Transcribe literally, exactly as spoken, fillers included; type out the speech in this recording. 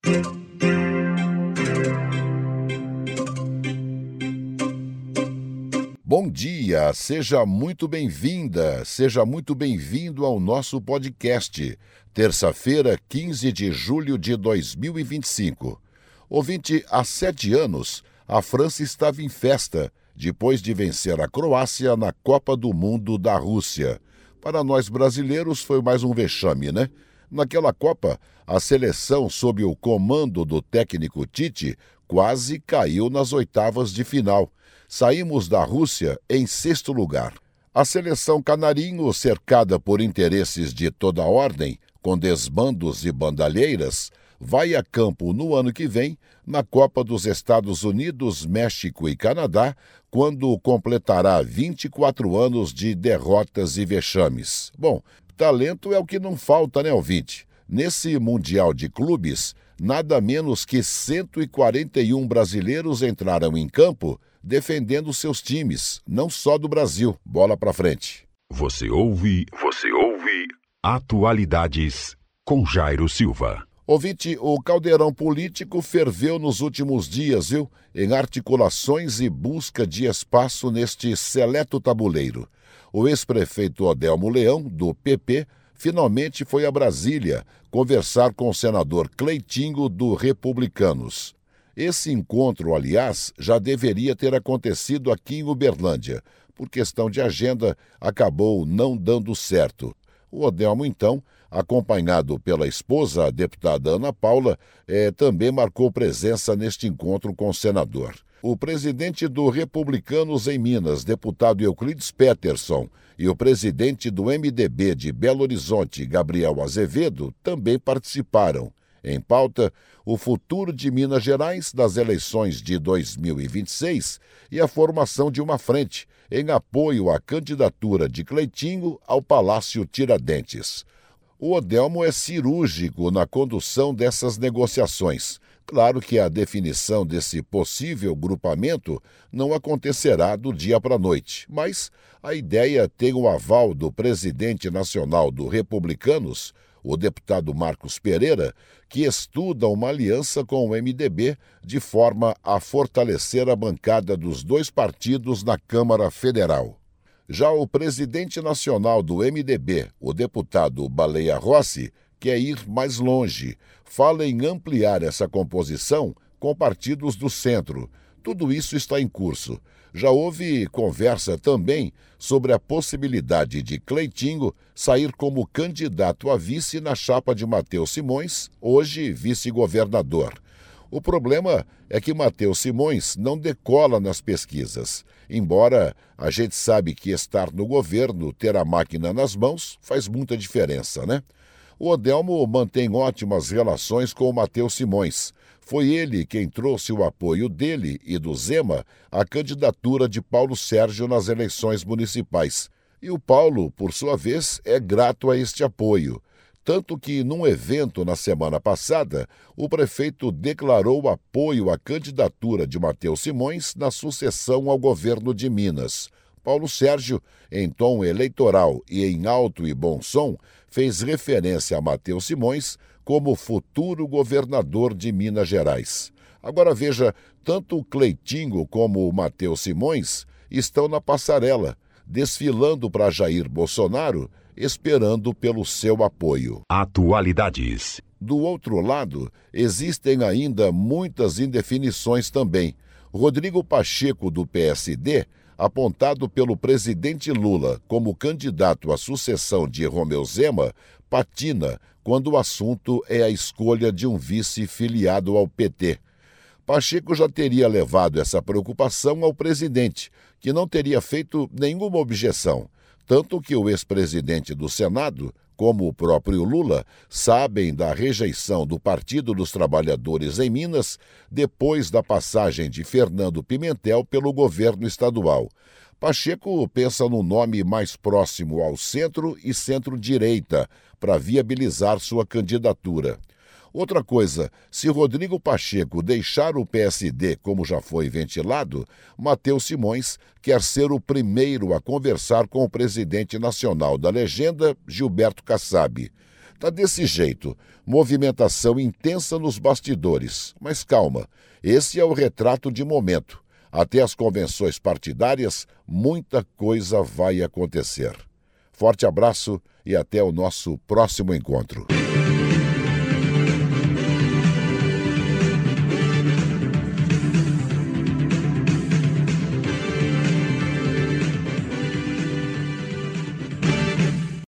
Bom dia, seja muito bem-vinda, seja muito bem-vindo ao nosso podcast. Terça-feira, quinze de julho de dois mil e vinte e cinco. Ouvinte, há sete anos, a França estava em festa, depois de vencer a Croácia na Copa do Mundo da Rússia. Para nós brasileiros foi mais um vexame, né? Naquela Copa, a seleção, sob o comando do técnico Tite, quase caiu nas oitavas de final. Saímos da Rússia em sexto lugar. A seleção canarinho, cercada por interesses de toda a ordem, com desbandos e bandalheiras, vai a campo no ano que vem, na Copa dos Estados Unidos, México e Canadá, quando completará vinte e quatro anos de derrotas e vexames. Bom, talento é o que não falta, né, ouvinte? Nesse Mundial de Clubes, nada menos que cento e quarenta e um brasileiros entraram em campo defendendo seus times, não só do Brasil. Bola pra frente. Você ouve, você ouve Atualidades com Jairo Silva. Ouvinte, o caldeirão político ferveu nos últimos dias, viu? Em articulações e busca de espaço neste seleto tabuleiro. O ex-prefeito Odelmo Leão, do P P, finalmente foi a Brasília conversar com o senador Cleitinho, do Republicanos. Esse encontro, aliás, já deveria ter acontecido aqui em Uberlândia. Por questão de agenda, acabou não dando certo. O Odelmo, então, acompanhado pela esposa, a deputada Ana Paula, eh, também marcou presença neste encontro com o senador. O presidente do Republicanos em Minas, deputado Euclides Peterson, e o presidente do M D B de Belo Horizonte, Gabriel Azevedo, também participaram. Em pauta, o futuro de Minas Gerais das eleições de dois mil e vinte e seis e a formação de uma frente em apoio à candidatura de Cleitinho ao Palácio Tiradentes. O Odelmo é cirúrgico na condução dessas negociações. Claro que a definição desse possível grupamento não acontecerá do dia para a noite, mas a ideia tem o aval do presidente nacional do Republicanos, o deputado Marcos Pereira, que estuda uma aliança com o M D B de forma a fortalecer a bancada dos dois partidos na Câmara Federal. Já o presidente nacional do M D B, o deputado Baleia Rossi, quer ir mais longe. Fala em ampliar essa composição com partidos do centro. Tudo isso está em curso. Já houve conversa também sobre a possibilidade de Cleitinho sair como candidato a vice na chapa de Matheus Simões, hoje vice-governador. O problema é que Matheus Simões não decola nas pesquisas. Embora a gente sabe que estar no governo, ter a máquina nas mãos, faz muita diferença, né? O Odelmo mantém ótimas relações com o Matheus Simões. Foi ele quem trouxe o apoio dele e do Zema à candidatura de Paulo Sérgio nas eleições municipais. E o Paulo, por sua vez, é grato a este apoio. Tanto que, num evento na semana passada, o prefeito declarou apoio à candidatura de Matheus Simões na sucessão ao governo de Minas. Paulo Sérgio, em tom eleitoral e em alto e bom som, fez referência a Matheus Simões como futuro governador de Minas Gerais. Agora veja, tanto o Cleitinho como o Matheus Simões estão na passarela, desfilando para Jair Bolsonaro, esperando pelo seu apoio. Atualidades. Do outro lado, existem ainda muitas indefinições também. Rodrigo Pacheco, do P S D, apontado pelo presidente Lula como candidato à sucessão de Romeu Zema, patina quando o assunto é a escolha de um vice filiado ao P T. Pacheco já teria levado essa preocupação ao presidente, que não teria feito nenhuma objeção, tanto que o ex-presidente do Senado, como o próprio Lula, sabem da rejeição do Partido dos Trabalhadores em Minas depois da passagem de Fernando Pimentel pelo governo estadual. Pacheco pensa no nome mais próximo ao centro e centro-direita para viabilizar sua candidatura. Outra coisa, se Rodrigo Pacheco deixar o P S D como já foi ventilado, Matheus Simões quer ser o primeiro a conversar com o presidente nacional da legenda, Gilberto Kassab. Tá desse jeito, movimentação intensa nos bastidores. Mas calma, esse é o retrato de momento. Até as convenções partidárias, muita coisa vai acontecer. Forte abraço e até o nosso próximo encontro.